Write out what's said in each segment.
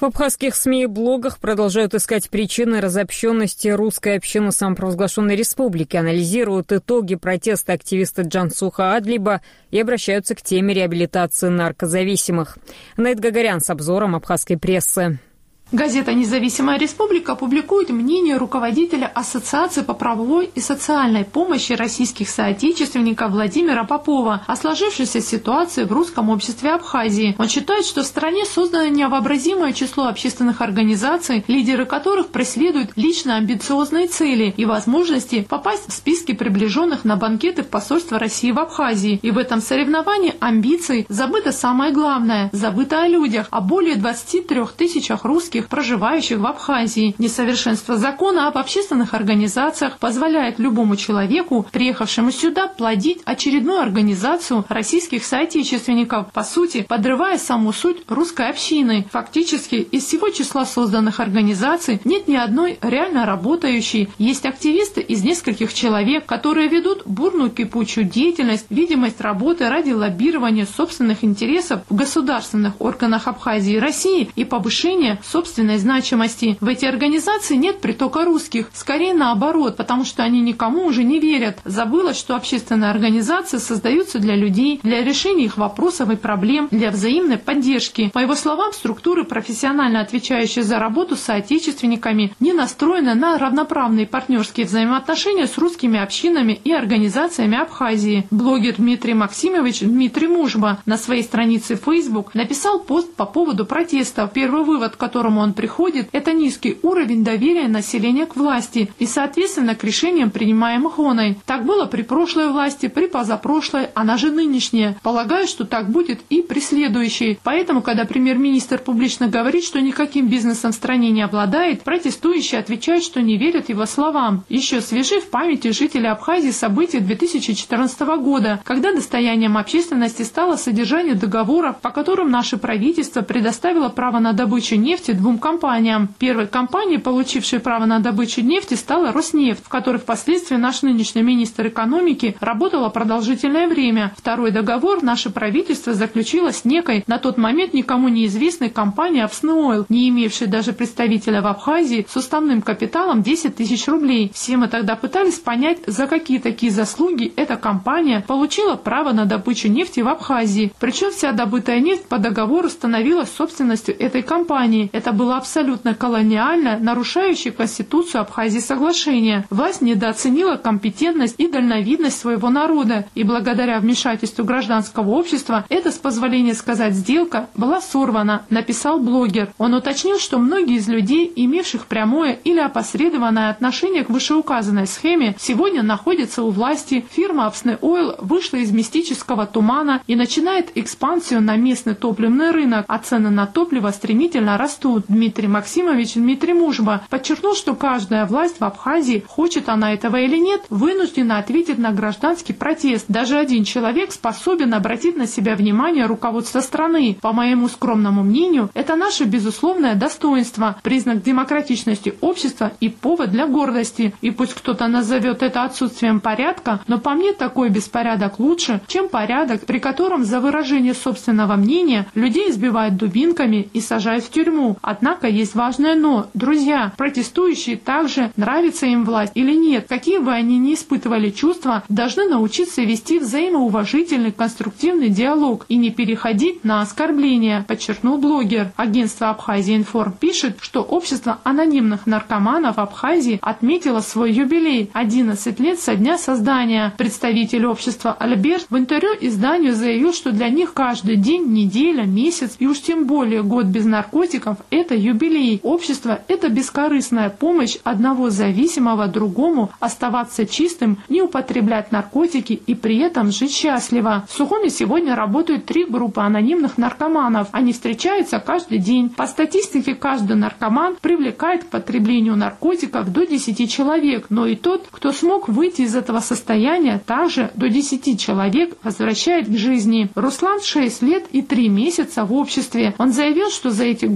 В абхазских СМИ и блогах продолжают искать причины разобщенности русской общины самопровозглашенной республики, анализируют итоги протеста активиста Джансуха Адлиба и обращаются к теме реабилитации наркозависимых. Наид Гагарян с обзором абхазской прессы. Газета «Независимая республика» публикует мнение руководителя Ассоциации по правовой и социальной помощи российских соотечественников Владимира Попова о сложившейся ситуации в русском обществе Абхазии. Он считает, что в стране создано невообразимое число общественных организаций, лидеры которых преследуют лично амбициозные цели и возможности попасть в списки приближенных на банкеты в посольство России в Абхазии. И в этом соревновании амбиций забыто самое главное – забыто о людях, о более 23 тысячах русских, проживающих в Абхазии. Несовершенство закона об общественных организациях позволяет любому человеку, приехавшему сюда, плодить очередную организацию российских соотечественников, по сути, подрывая саму суть русской общины. Фактически, из всего числа созданных организаций нет ни одной реально работающей. Есть активисты из нескольких человек, которые ведут бурную кипучую деятельность, видимость работы ради лоббирования собственных интересов в государственных органах Абхазии и России и повышения собственной значимости. В эти организации нет притока русских, скорее наоборот, потому что они никому уже не верят. Забылось, что общественные организации создаются для людей, для решения их вопросов и проблем, для взаимной поддержки. По его словам, структуры, профессионально отвечающие за работу с соотечественниками, не настроены на равноправные партнерские взаимоотношения с русскими общинами и организациями Абхазии. Блогер Дмитрий Максимович Дмитрий Мужба на своей странице в Facebook написал пост по поводу протеста. Первый вывод, к которому он приходит, это низкий уровень доверия населения к власти и, соответственно, к решениям, принимаемых оной. Так было при прошлой власти, при позапрошлой, она же нынешняя. Полагаю, что так будет и при следующей. Поэтому, когда премьер-министр публично говорит, что никаким бизнесом в стране не обладает, протестующие отвечают, что не верят его словам. Еще свежи в памяти жителей Абхазии события 2014 года, когда достоянием общественности стало содержание договоров, по которым наше правительство предоставило право на добычу нефти двум компаниям. Первой компанией, получившей право на добычу нефти, стала Роснефть, в которой впоследствии наш нынешний министр экономики работала продолжительное время. Второй договор наше правительство заключило с некой, на тот момент никому неизвестной компанией Апсны-Ойл, не имевшей даже представителя в Абхазии, с уставным капиталом 10 тысяч рублей. Все мы тогда пытались понять, за какие такие заслуги эта компания получила право на добычу нефти в Абхазии. Причем вся добытая нефть по договору становилась собственностью этой компании. Это было абсолютно колониальное, нарушающее Конституцию Абхазии соглашение. Власть недооценила компетентность и дальновидность своего народа, и благодаря вмешательству гражданского общества эта, с позволения сказать, сделка была сорвана, написал блогер. Он уточнил, что многие из людей, имевших прямое или опосредованное отношение к вышеуказанной схеме, сегодня находятся у власти. Фирма Апсны-Ойл вышла из мистического тумана и начинает экспансию на местный топливный рынок, а цены на топливо стремительно растут. Дмитрий Максимович Дмитрий Мужба подчеркнул, что каждая власть в Абхазии, хочет она этого или нет, вынуждена ответить на гражданский протест. Даже один человек способен обратить на себя внимание руководства страны. По моему скромному мнению, это наше безусловное достоинство, признак демократичности общества и повод для гордости. И пусть кто-то назовет это отсутствием порядка, но по мне такой беспорядок лучше, чем порядок, при котором за выражение собственного мнения людей избивают дубинками и сажают в тюрьму. Однако есть важное «но». Друзья, протестующие также, нравится им власть или нет, какие бы они ни испытывали чувства, должны научиться вести взаимоуважительный, конструктивный диалог и не переходить на оскорбления, подчеркнул блогер. Агентство Абхазия Информ пишет, что общество анонимных наркоманов Абхазии отметило свой юбилей – 11 лет со дня создания. Представитель общества Альберт в интервью изданию заявил, что для них каждый день, неделя, месяц и уж тем более год без наркотиков – это юбилей. Общество – это бескорыстная помощь одного зависимого другому оставаться чистым, не употреблять наркотики и при этом жить счастливо. В Сухуми сегодня работают 3 группы анонимных наркоманов. Они встречаются каждый день. По статистике, каждый наркоман привлекает к потреблению наркотиков до 10 человек, но и тот, кто смог выйти из этого состояния, также до 10 человек возвращает к жизни. Руслан 6 лет и 3 месяца в обществе. Он заявил, что за эти годы через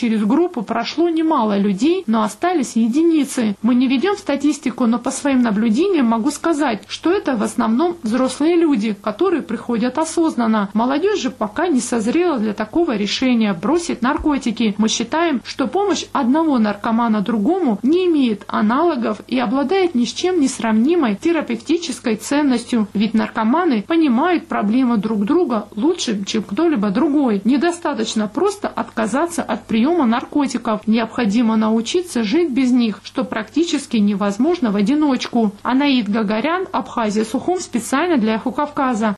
через группу прошло немало людей, но остались единицы. Мы не ведем статистику, но по своим наблюдениям могу сказать, что это в основном взрослые люди, которые приходят осознанно. Молодежь же пока не созрела для такого решения бросить наркотики. Мы считаем, что помощь одного наркомана другому не имеет аналогов и обладает ни с чем не сравнимой терапевтической ценностью, ведь наркоманы понимают проблемы друг друга лучше, чем кто-либо другой. Недостаточно просто отказаться от приема наркотиков, необходимо научиться жить без них, что практически невозможно в одиночку. Анаид Гагарян, Абхазия, Сухум, специально для Эхо Кавказа.